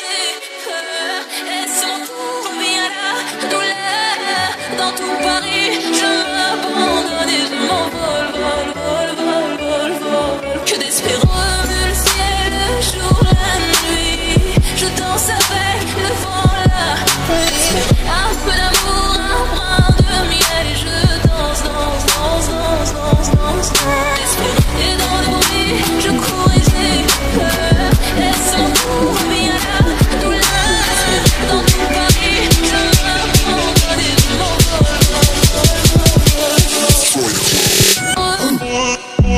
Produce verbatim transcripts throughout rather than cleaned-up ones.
corriger. Est-ce mon tour ou bien la douleur? Dans tout Paris, je m'abandonne et je m'envole, vol, vol, vol, vol, vol. Que d'espérance remue le ciel, le jour, la nuit. Je danse avec le vent, la pluie. Un peu d'amour, un brin de miel et je danse, danse, danse, danse, danse, danse, danse. Et dans nos vies, je cours et j'ai peur. Est-ce mon tour ou bien la douleur? Dans tout Paris, je m'abandonne et je m'envole, vol, vol, vol, vol.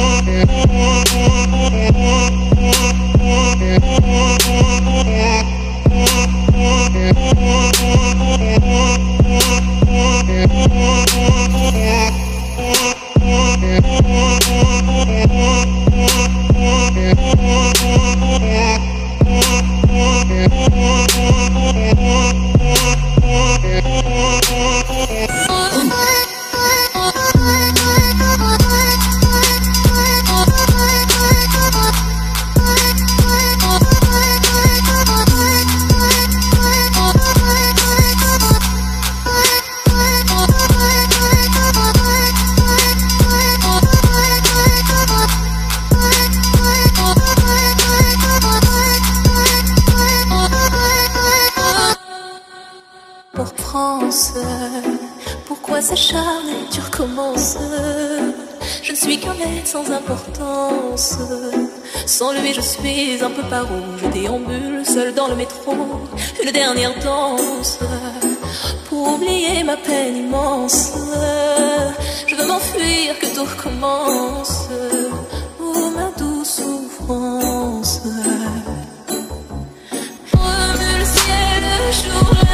Pour France, pourquoi s'acharner, tu recommences? Je ne suis qu'un être sans importance. Sans lui je suis un peu paro. Je déambule seul dans le métro, une dernière danse pour oublier ma peine immense. Je veux m'enfuir, que tout recommence. Oh ma douce souffrance. Remue le ciel, le jour.